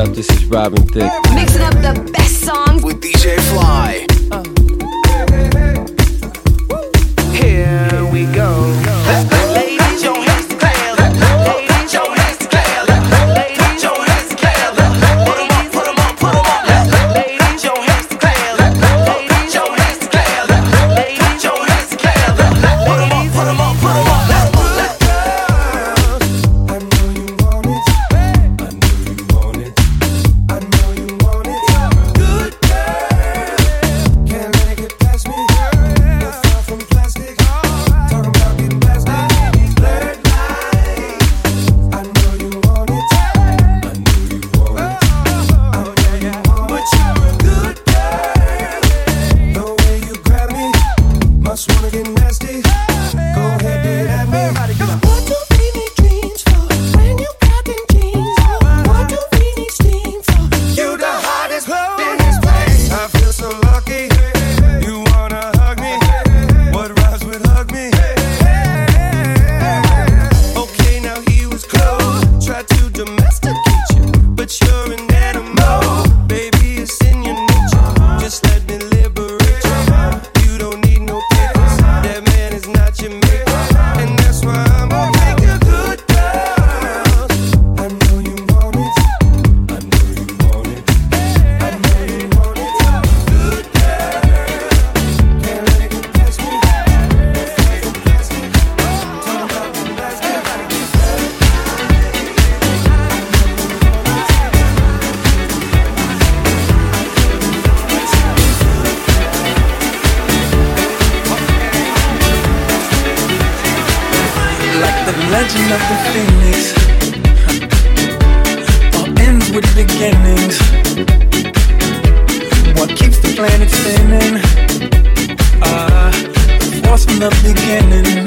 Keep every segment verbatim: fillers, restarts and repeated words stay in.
up? This is Robin Thicke. Mixing up the best songs with D J Fly. Uh. Here we go. Ladies, your hands together. Ladies, your hands together. Ladies, your hands together. Put 'em up, put 'em up, put 'em up. Ladies, your hands together. Ladies, your hands together. Ladies, your hands together. Put 'em up, put 'em up, put 'em up. Legend of the Phoenix, all ends with beginnings. What keeps the planet spinning? Ah, uh, the force from the beginning.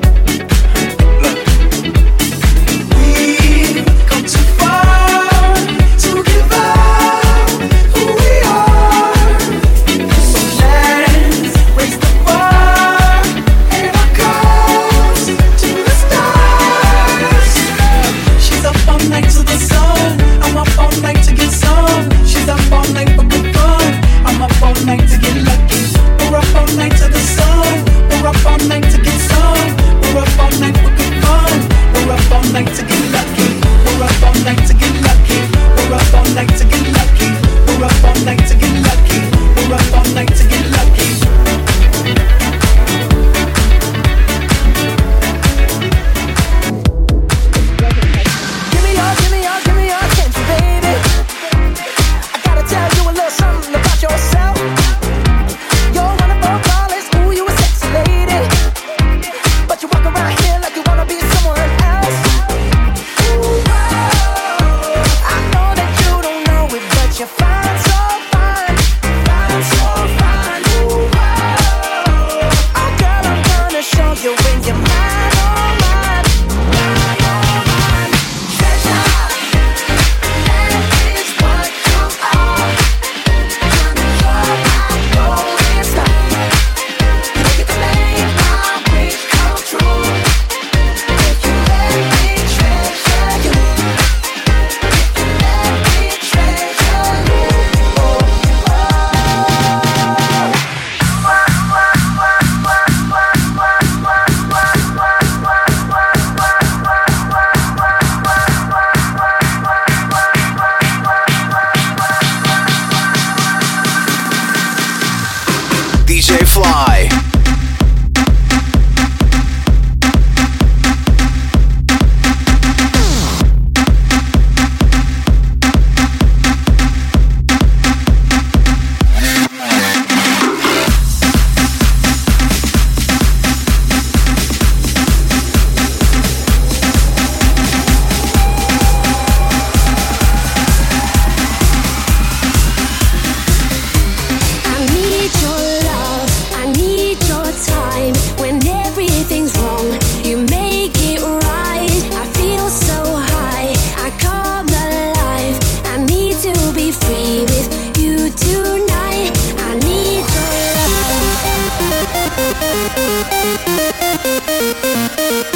We've come too far to give up who we are. So let's raise the bar and our goals to the stars. She's up all night to the sun. I'm up all night to get some. She's up all night for good fun. I'm up all night to get lucky. We're up all night to the sun. We're up all night to get some. We're up all night for good fun. We're up all night to get lucky. We're up all night to get lucky. We're up all night to get lucky. We're up all night to get lucky. We're up all night to get lucky. Give me your, give me your, give me your attention, baby. I gotta tell you a little something about yourself. You're wonderful, flawless, ooh, you a sexy lady. But you walk around here like you wanna be someone else. Ooh, I know that you don't know it, but you're fine, so fine, fine, so fine. Ooh, oh girl, I'm gonna show you when you're mine, oh mine, mine, oh mine. Treasure, that is what you are. You're my golden star. You get to make my wish come true. If you let me treasure you, if you let me treasure you, oh, D J Fly. I need your love, I need your time. When everything's wrong, you make it right. I feel so high, I come alive. I need to be free with you tonight. I need your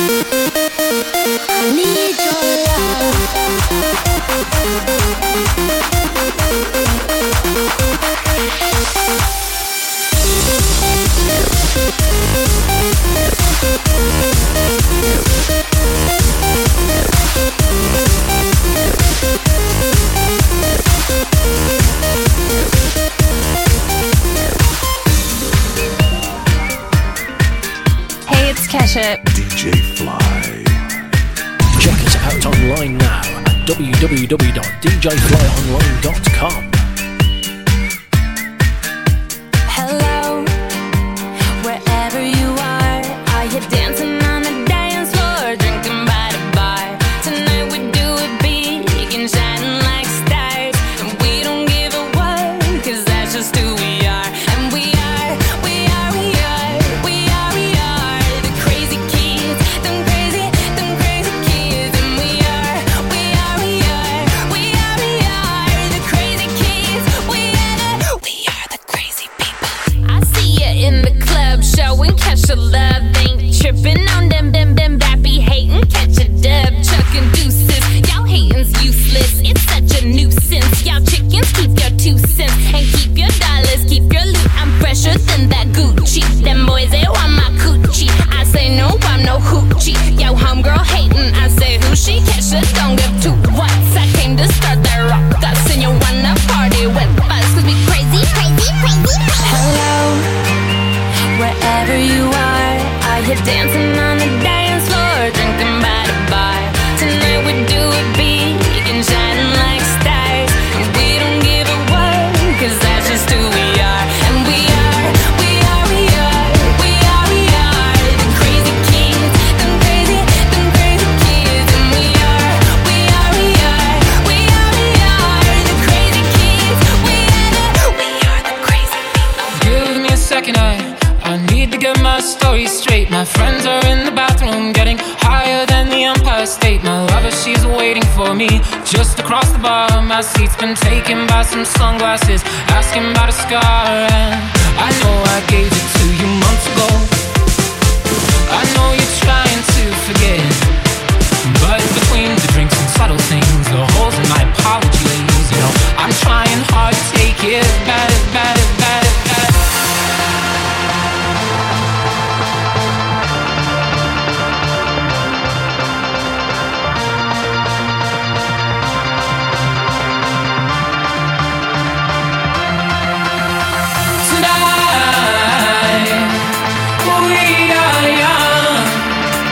love. I need your love. chip. D J Fly. Check us out online now at w w w dot d j fly online dot com. Hello, wherever you are, are you dancing on the dance floor, drinking by the bar? Tonight we do it big and shining like stars, and we don't give a what, cause that's just who we are. And we are, we are, we are, we are, we are the crazy kids, them crazy, them crazy kids. And we are, we are, we are, we are, we are the crazy kids. We are the, we are the crazy people. I see ya in the club, showing catch a love, ain't tripping on them, them, them bappy hating, catch a dub, chucking deuces. Y'all hating's useless, it's such a nuisance. Y'all chickens, keep your two cents and keep your dollars, keep your loot. I'm fresher than that Gucci. Them boys, they want my coochie. I say no, I'm no hoochie. Yo, homegirl hating, I say who she? Catch a don't give two what's. I came to start that rock us, and you wanna party with us, cause we crazy, crazy, crazy. Hello, wherever you are, are you dancing on the dance floor, drinking by the bar? Tonight we do it big and shining like stars, and we don't give a what, cause that's just who we are. And we are, we are, we are, we are, we are the crazy kids, them crazy, them crazy kids. And we are, we are, we are, we are, we are the crazy kids. We are the, we are the crazy people. Give me a second, I, I need to get my story straight. My friends are in the bathroom getting higher than the Empire State. My lover, she's waiting for me just across the bar. My seat's been taken by some sunglasses, asking about a scar. And I know I gave it to you months ago. I know you're trying to forget, but between the drinks and subtle things, the holes in my apologies, you know, I'm trying hard to take it back, back, back, back. Tonight, we are young.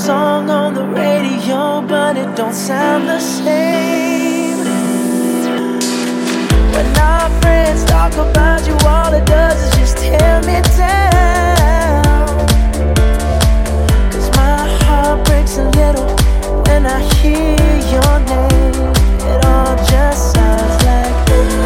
song on the radio, but it don't sound the same. When our friends talk about you, all it does is just tear me down. 'Cause my heart breaks a little when I hear your name. It all just sounds like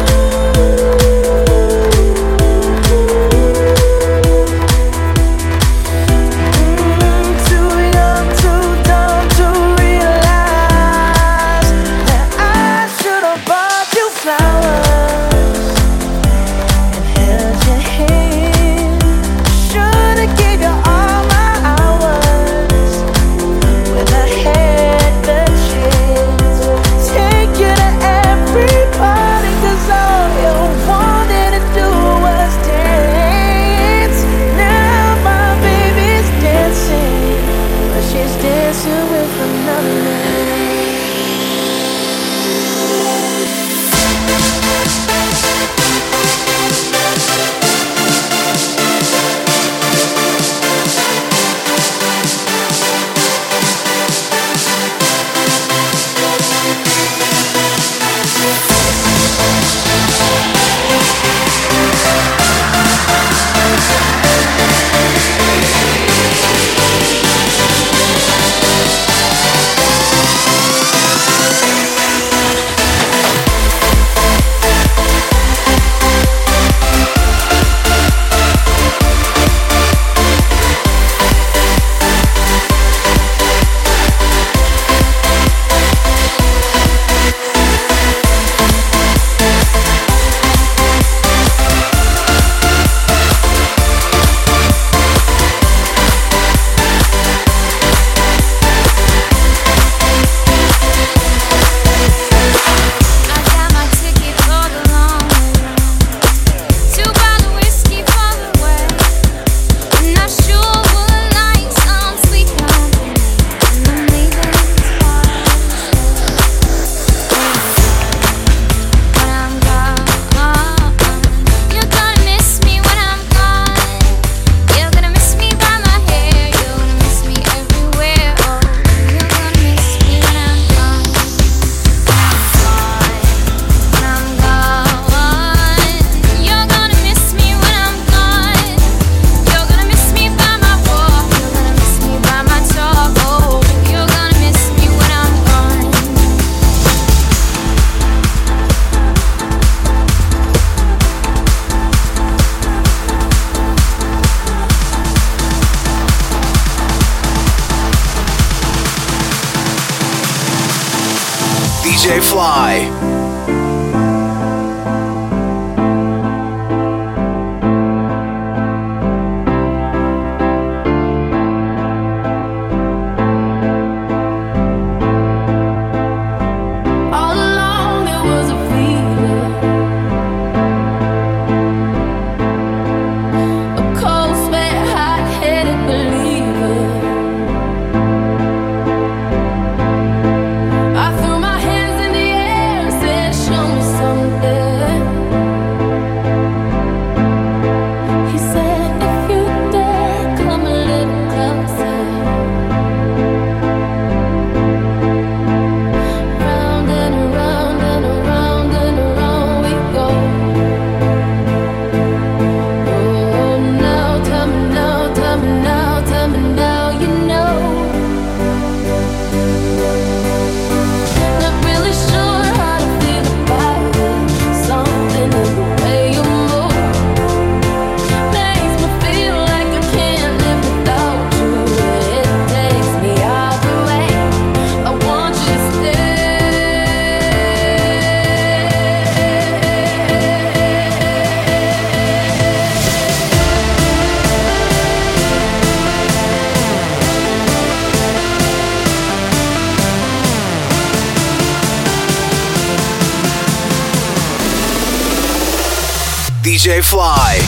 D J Fly. D J Fly.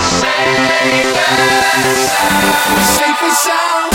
Safe and sound.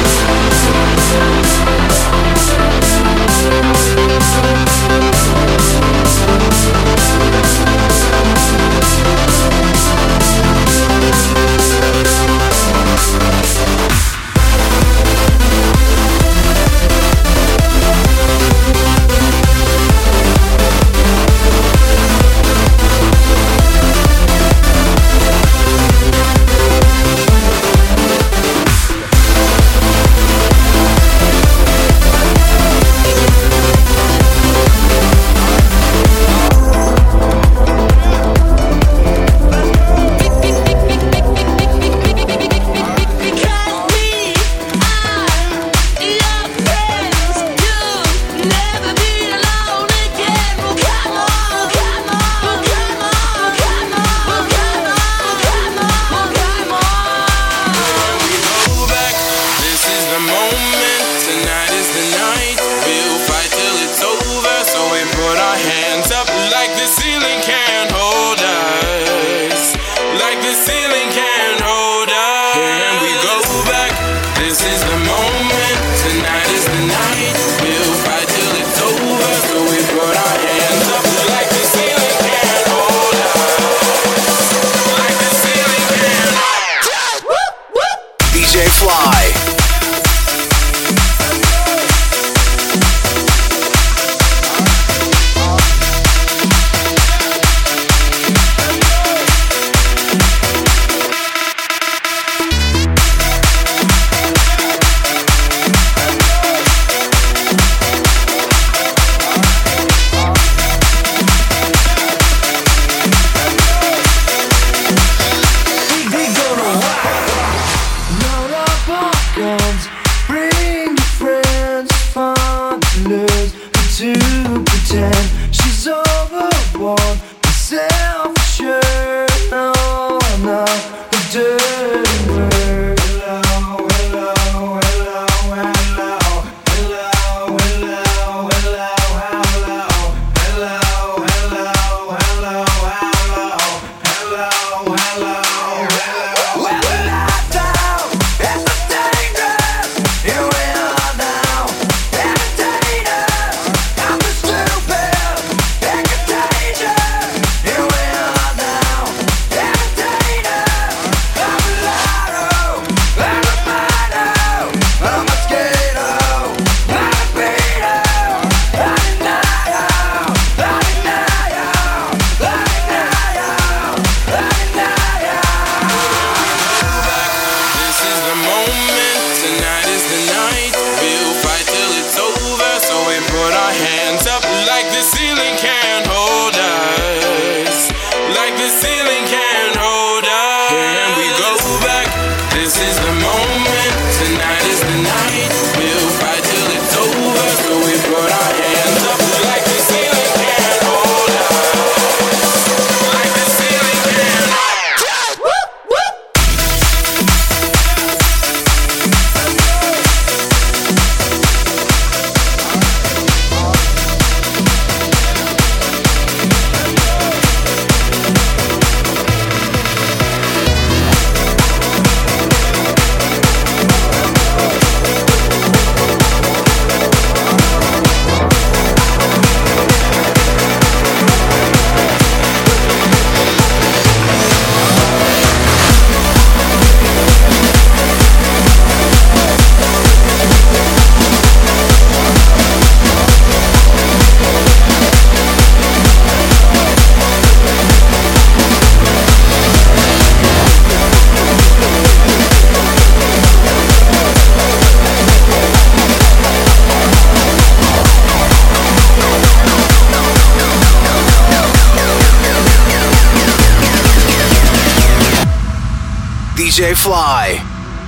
D J Fly.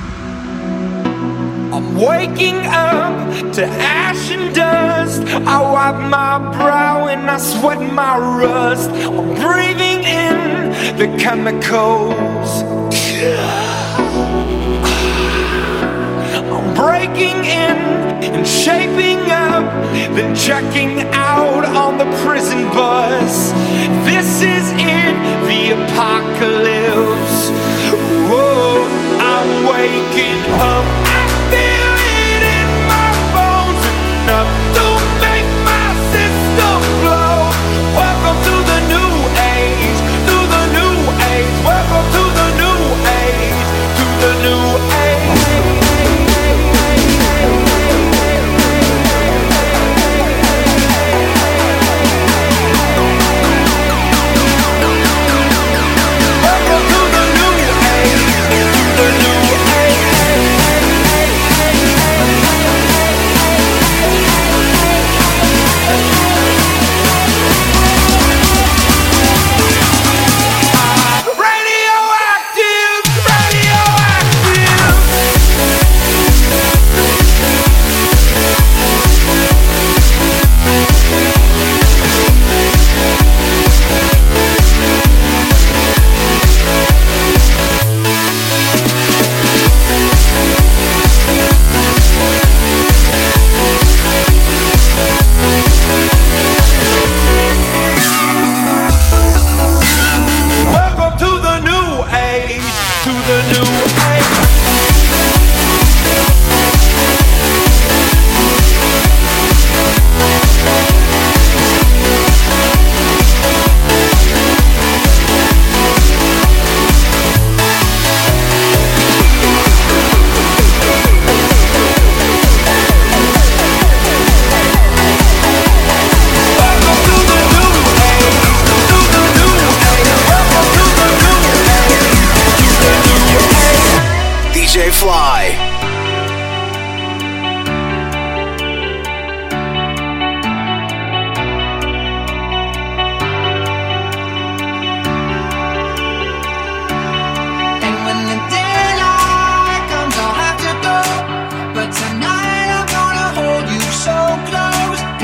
I'm waking up to ash and dust. I wipe my brow and I sweat my rust. I'm breathing in the chemicals. I'm breaking in and shaping up, then checking out on the prison bus. This is it, the apocalypse.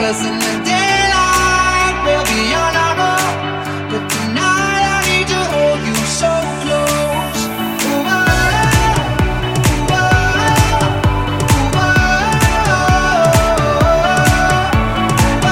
'cause in the daylight we'll be on our own. But tonight I need to hold you so close. Ooh, oh, ooh, oh, ooh, oh, ooh,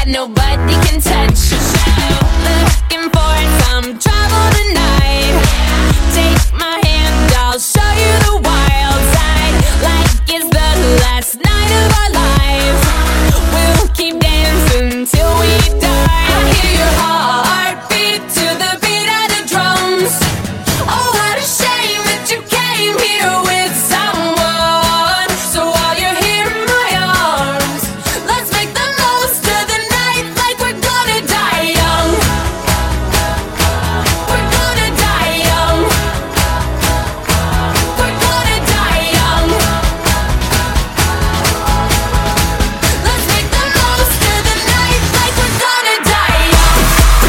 nobody can touch you now. Looking for some trouble tonight. Take my hand, I'll show you the wild side. Like it's the last night of our lives. We'll keep dancing till we die. I hear your heartbeat to the beat of the drums. Oh, what a shame that you came here with someone. So while you're here in my arms, let's make the most of the night like we're gonna die young. We're gonna die young. We're gonna die young. Let's make the most of the night like we're gonna die young.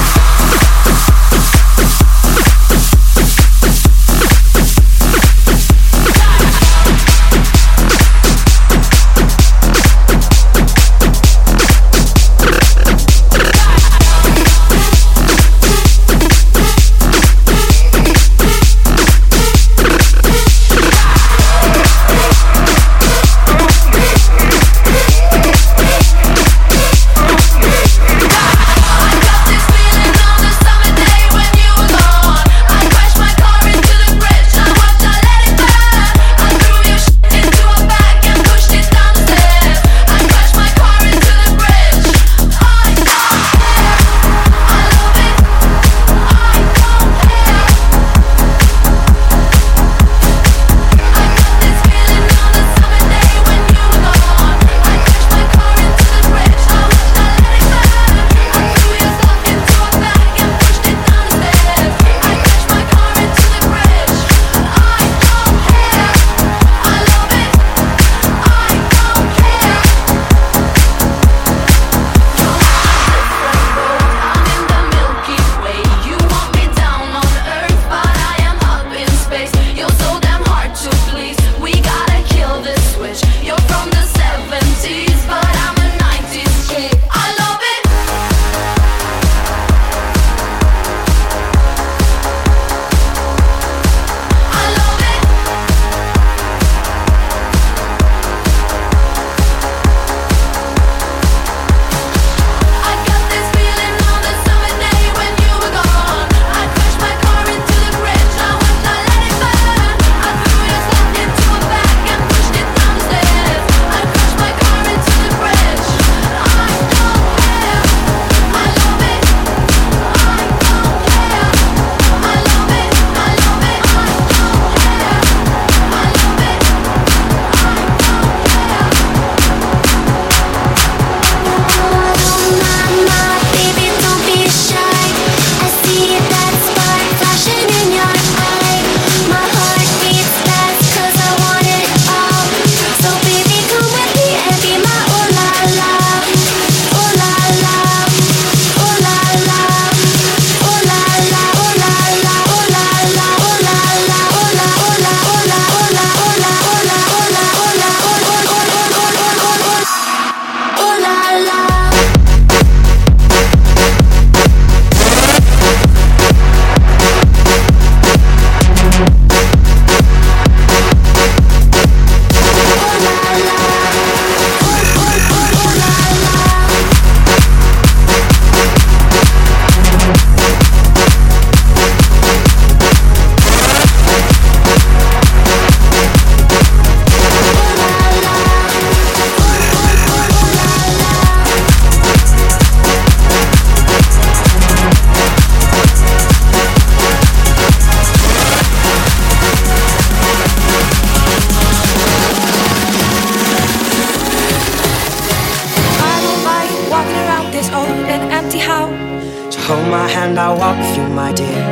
Hold my hand, I'll walk with you, my dear.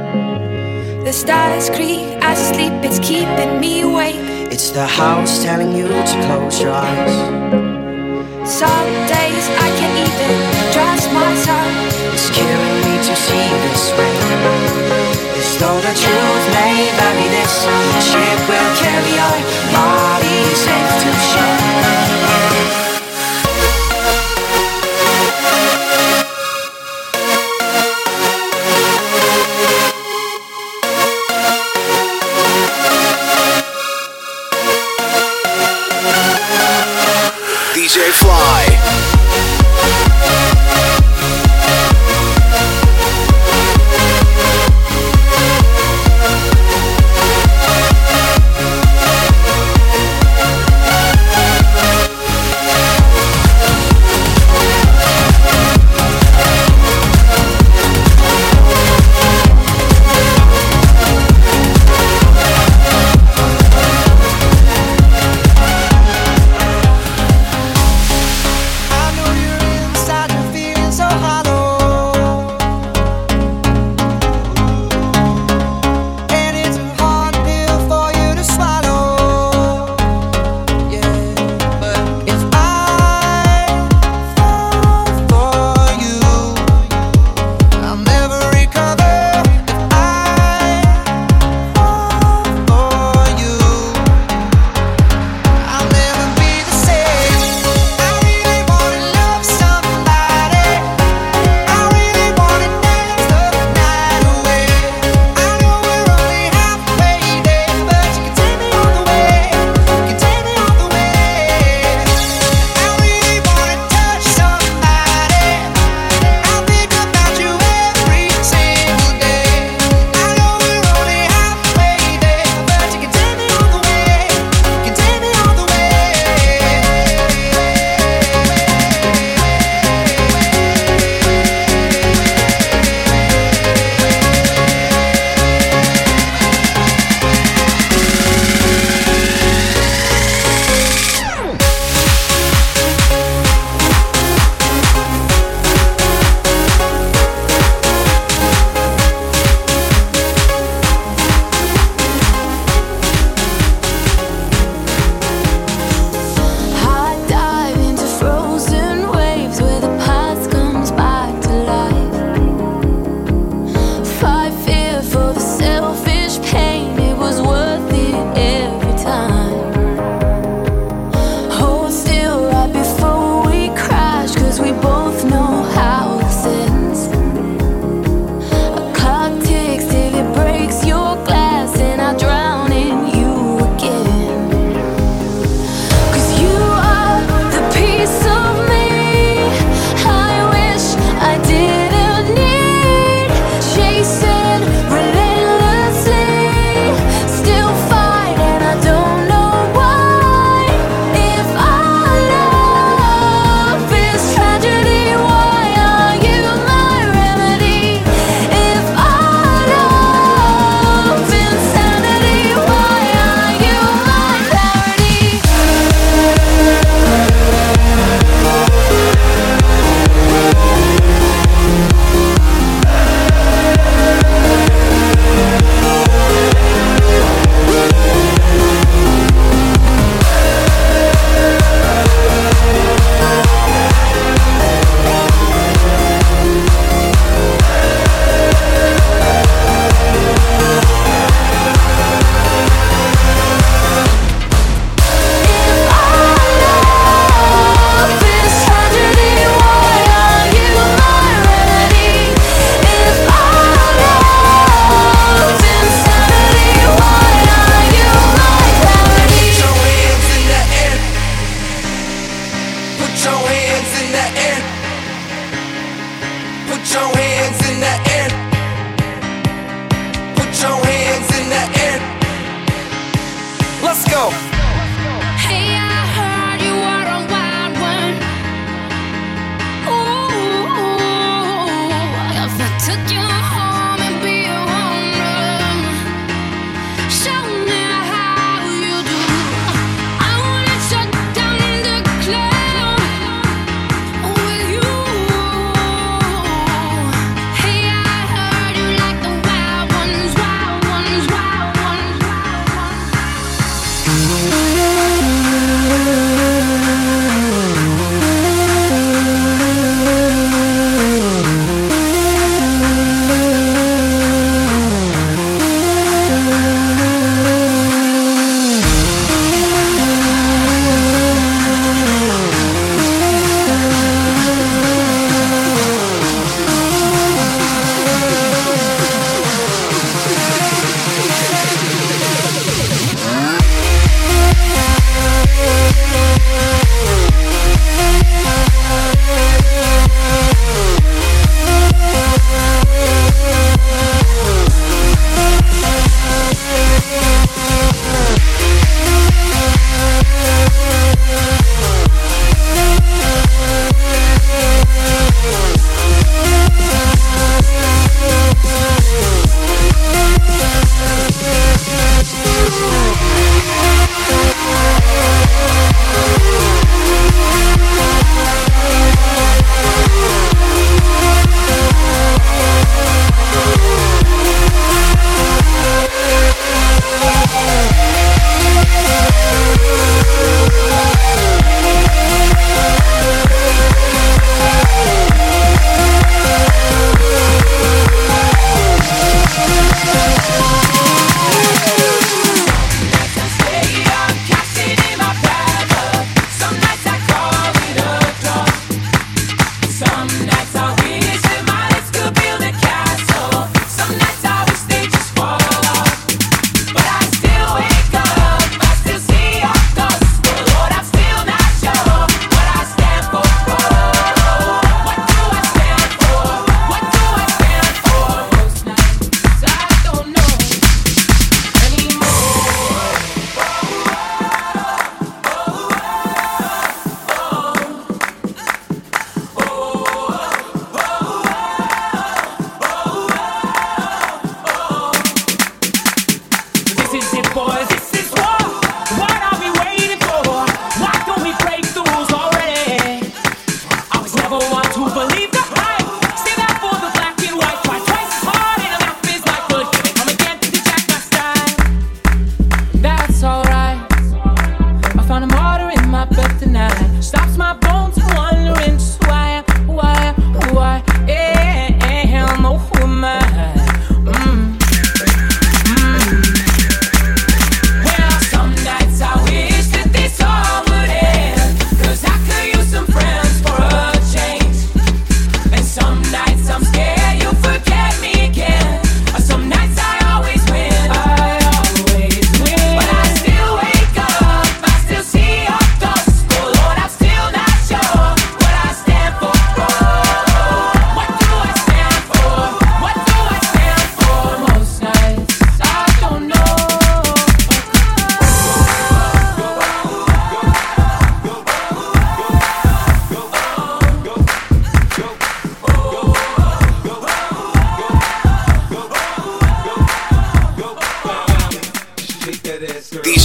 The stars creak as I sleep, it's keeping me awake. It's the house telling you to close your eyes. Some days I can't even trust myself. It's killing me to see this way. As though the truth may vary, this ship will carry our bodies safe to shore. D J Fly.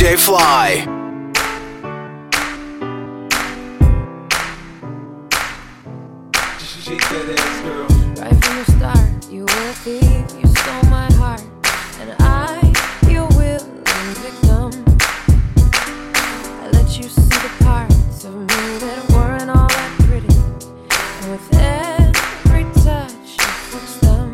J Fly. Right from the start, you were a thief, you stole my heart, and I, your willing victim. I let you see the parts of me that weren't all that pretty, and with every touch, you fixed them.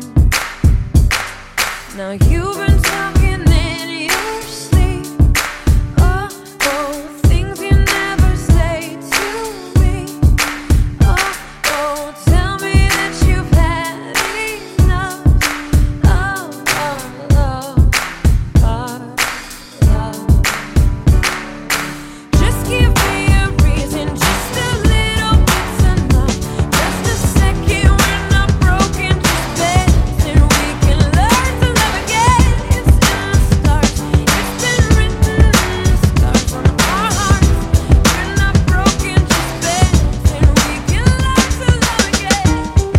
Now you've been talking in your sleep, oh, oh, things you never say to me, oh, oh, tell me that you've had enough, oh, oh, oh, oh, oh. Just give me a reason, just a little bit's enough, just a second when I'm broken, just bend and we can learn to love again. It's in the stars, it's been written in the stars on our hearts. We're not broken, just bend and we can learn to love again.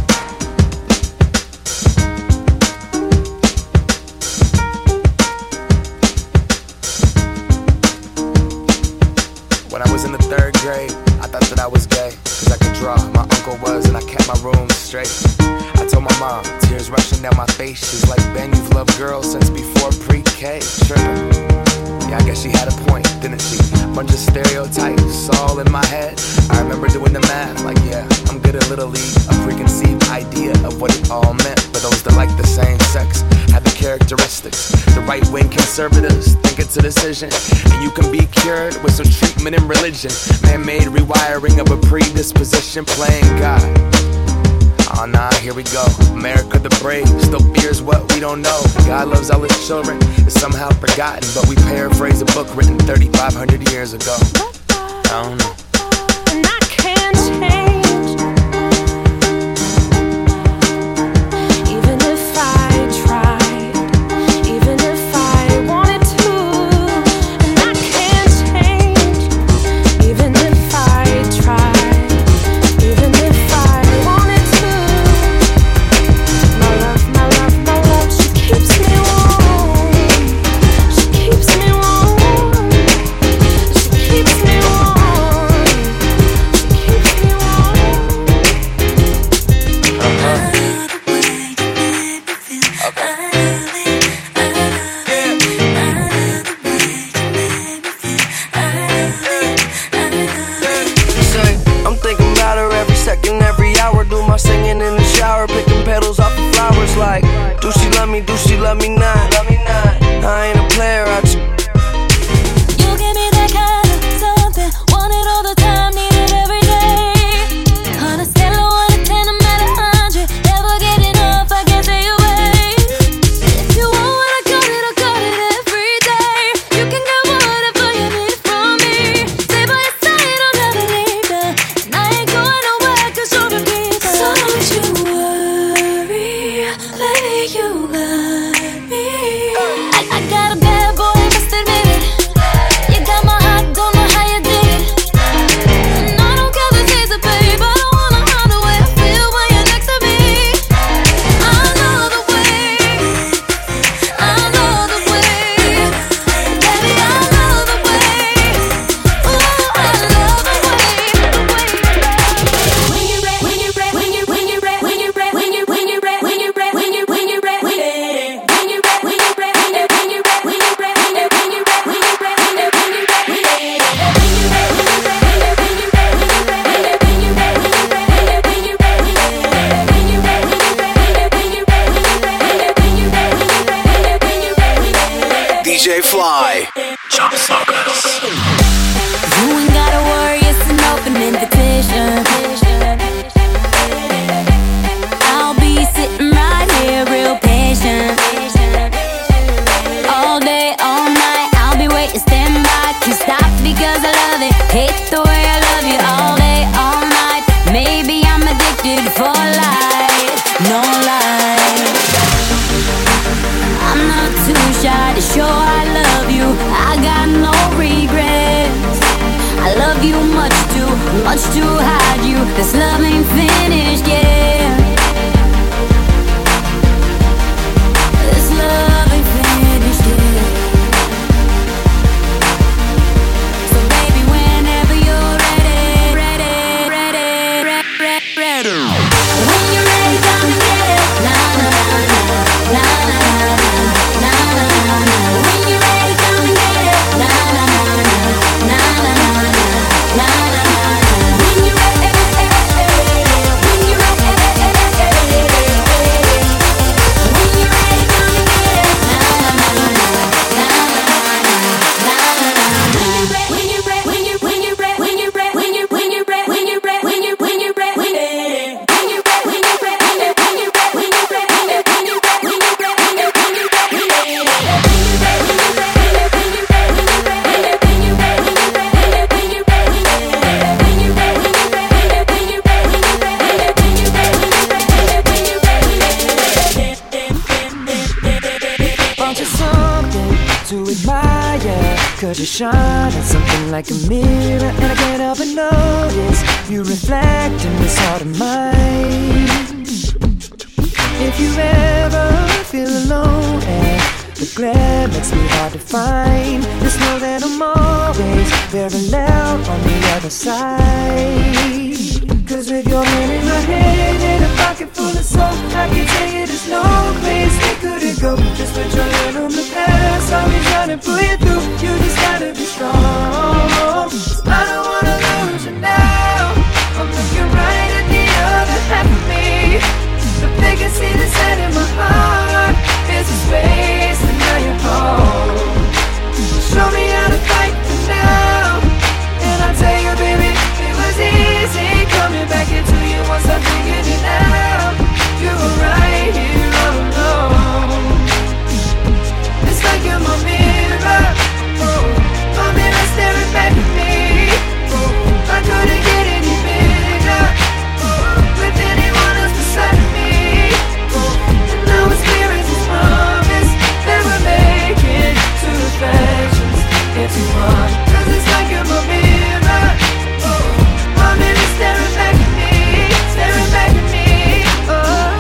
When I was in the third grade, I thought that I was gay, cause I could draw, my uncle was, and I kept my room straight. I told my mom, tears rushing down my face, she's like, Ben, you've loved girls since before pre-K. Trippin'. Yeah, I guess she had a point, didn't she? Bunch of stereotypes all in my head. I remember doing the math, like, yeah, I'm good at Little League. A preconceived idea of what it all meant. But those that like the same sex have the characteristics. The right-wing conservatives think it's a decision, and you can be cured with some treatment and religion. Man-made rewiring of a predisposition, playing God. Oh nah, here we go. America the brave still fears what we don't know. God loves all his children, it's somehow forgotten, but we paraphrase a book written thirty-five hundred years ago. I don't know. And I can't change, even if I tried, even if I wanted to. And I can't change, even if I tried, even if I wanted to. My love, my love, my love, she keeps me warm, she keeps me warm, she keeps me warm, she keeps me Say, I'm thinking about her every second, every hour. Do my singing in the shower, picking petals off the flowers. Like, do she love me? Do she love me not? Love me not. I ain't a player. I just You give me that kind of something, want it all the time, need it every day. On a scale of one to ten, I'm at a hundred, never get enough, I can't say away. If you want what I got it, I got it every day. You can get whatever you need from me. Stay by your side, I'll never leave you, and I ain't going nowhere 'cause you're a keeper. So don't you worry, baby, you got me. I, I gotta Cause you shine on something like a mirror, and I can't help but notice you reflect in this heart of mine. If you ever feel alone and the glare makes me hard to find, just know that I'm always very loud on the other side. Cause with your hand in my hand and a pocket full of soul, I can tell you there's no place we couldn't go. Just put your hand on the past, I'll be trying to pull you through. You just gotta be strong. I don't wanna lose you now. I'm looking right at the other half of me. The vacancy that's set in my heart is a space, and now you're home. Show me how to fight for now, and I'll tell you, baby, it was easy coming back into you once I figured it out. You were right here all alone. It's like you're my mirror, oh, my mirror staring back at me. Oh, I couldn't get any bigger, oh, with anyone else beside me. Oh, and now it's clear as this promise that we're making two reflections into one. Cause it's like you're my mirror, oh, my mirror staring back at me, staring back at me. Oh.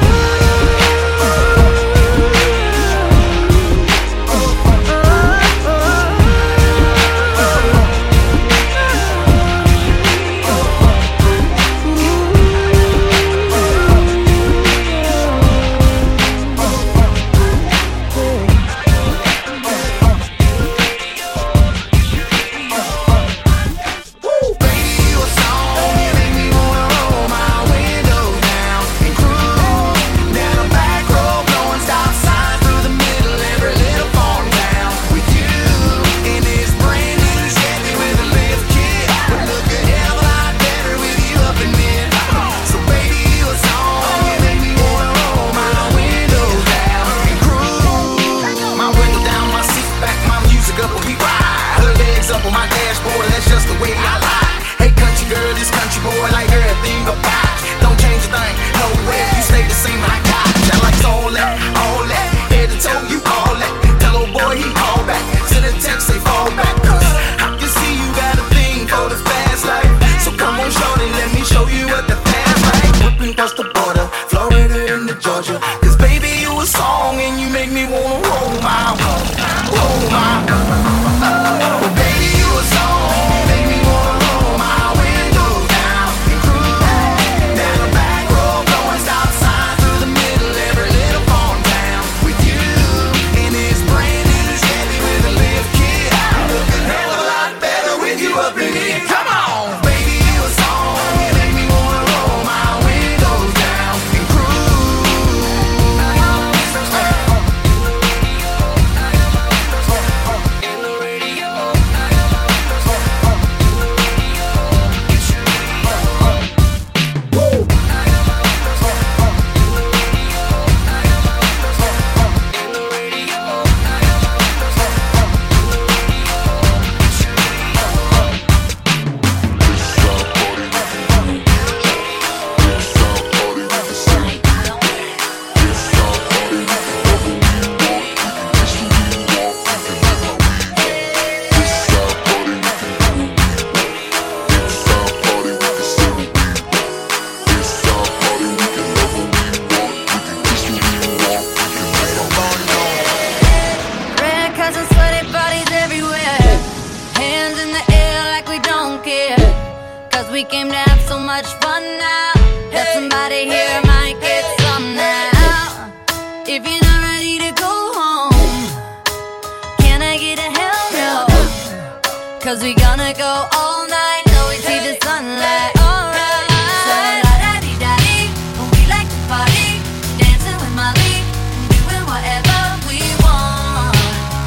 Cause we gonna go all night till we see the sunlight. Alright. So la-da-dee-da-dee, we like to party, dancing with Molly, doing whatever we want.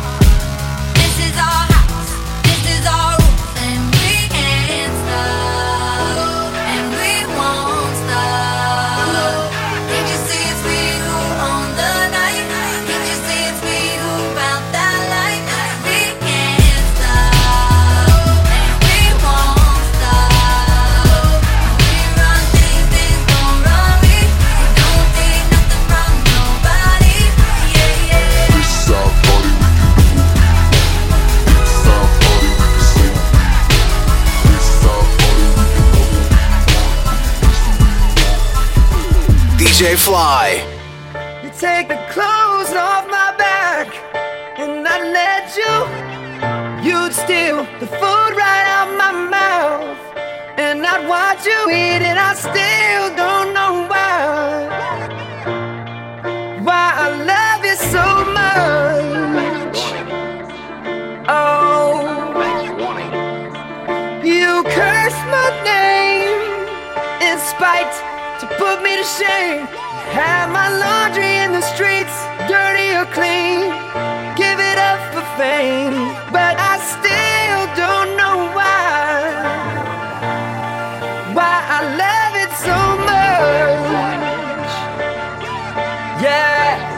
This is our house, this is our rules, and we can't stop, and we won't stop. Can't you see it's we who own the night? Can't you see it's we who found that light? We can't stop, and we J Fly. You take the clothes off my back, and I let you. You'd steal the food right out my mouth, and I'd watch you eat it. I still don't know why, why I love you so much. Oh, you curse my name in spite to put me to shame. Have my laundry in the streets, dirty or clean. Give it up for fame, but I still don't know why, why I love it so much. Yeah.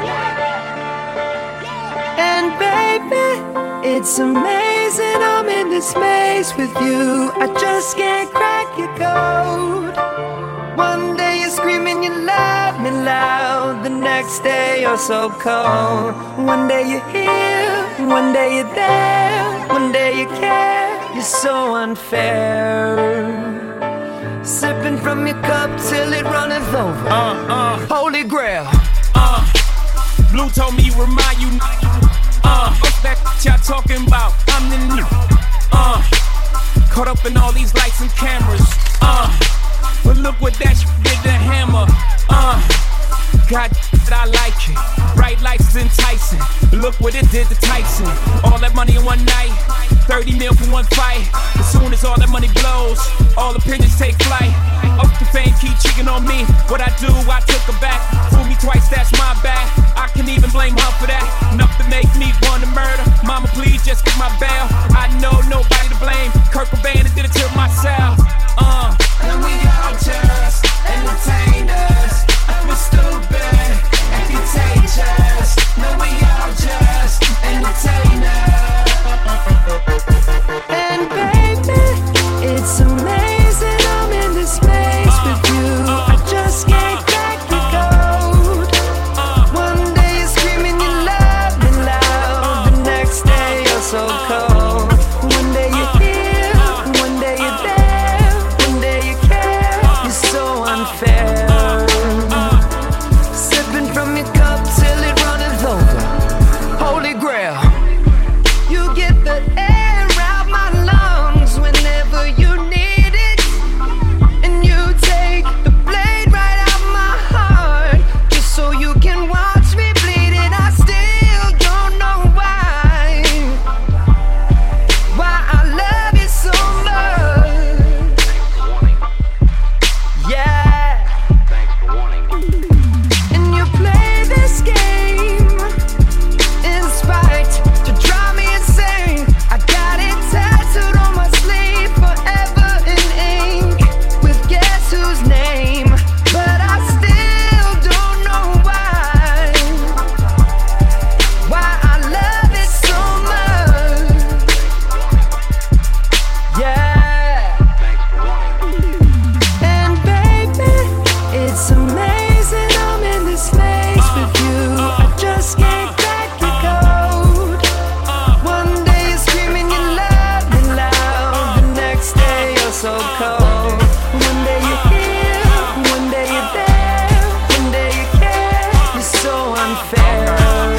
And baby, it's amazing I'm in this maze with you. I just can't crack your code. One day you're screaming you love me loud, the next day you're so cold. One day you're here, one day you're there, one day you care. You're so unfair. Sipping from your cup till it runneth over. Uh, uh, Holy Grail. uh. Blue told me remind you. Uh, what's that y'all talking about? I'm the new. Uh, caught up in all these lights and cameras. Uh. But look what that shit did to Hammer. Uh, God, I like it. Bright lights is enticing. Look what it did to Tyson. All that money in one night, thirty mil for one fight. As soon as all that money blows, all the pigeons take flight. Up the fame, keep cheating on me. What I do, I took her back. Fool me twice, that's my bad. I can even blame her for that. Enough to make me want to murder. Mama, please just get my bail. I know nobody to blame. Kurt Cobain did it to myself. Uh. And we all just entertain us. We're stupid and contagious. No, we all just entertain us. And baby, it's amazing I'm in this maze with you. I just can't crack your code. One day you're screaming you love me loud, the next day you're so cold. One day you're here, one day you're there, one day you care. You're so unfair. Sipping from your cup till it runneth over. Holy Grail. You get the air out my lungs whenever you need it, and you take the blade right out my heart just so you can watch me bleed it. I still don't know why, why I love you so much. Yeah. And you play this game in spite to drive me insane. I got it tattooed on my sleeve, forever in ink, with guess whose name. But I still don't know why, why I love it so much. Yeah. And baby, it's amazing I'm in this maze with you. I just can't crack your code. One day you're screaming you love me loud, the next day you're so cold. One day you're here, one day you're there, one day you care. You're so unfair.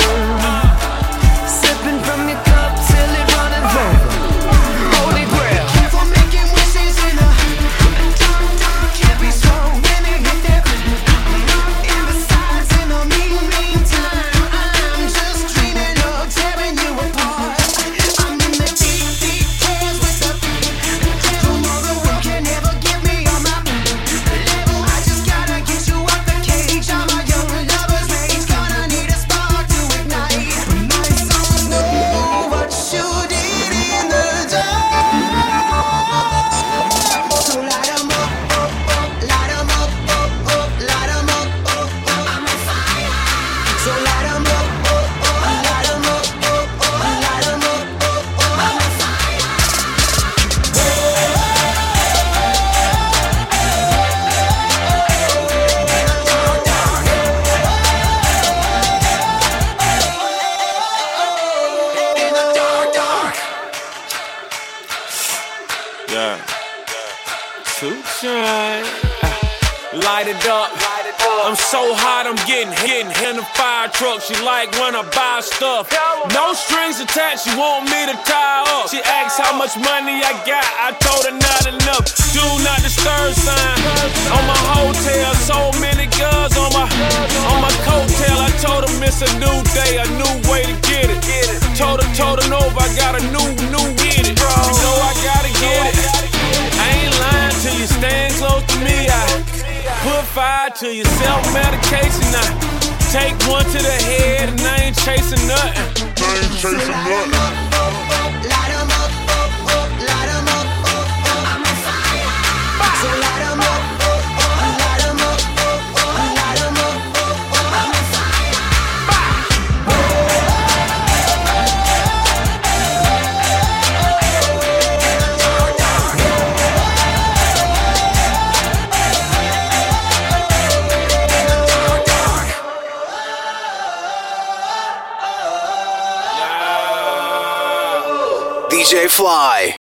Sipping from your cup till it runneth over. Holy Grail. Careful making wishes in a dark, dark, can't be so many hit that. And besides, in the meantime, I'm just dreaming of tearing you apart. I'm in the deep, deep cares with the devil. No, the world can never give me on my level. I just gotta get you out the cage. I'm a young lover's rage, gonna need a spark to ignite. My songs know what you did in the dark. So light 'em up, up, up, light 'em up, up, up, light 'em up, up, up. I'm on fire. So light 'em up, up, up, light 'em up, up, up, light 'em up, up, up. I'm on fire. In the dark, dark. Yeah. Too shine. Light it up. I'm so hot, I'm getting hit in the fire truck. She like when I buy stuff. No strings attached, she want me to tie up. She asks how much money I got, I told her not enough. Do not disturb sign on my hotel. So many girls on my on my coattail. I told her it's a new day, a new way to get it. Told her, told her Nova, I got a new, new hit it. You know I gotta get it. I ain't lying to you, stand close to me. I put fire to your self-medication. I take one to the head and I ain't chasing nothing. I ain't chasing nothing. Light 'em up, up, up, light 'em up, up, up. I'm on fire. So light 'em up, up, up, light 'em up, up, up, light 'em up, up, up. I'm on fire. D J Fly.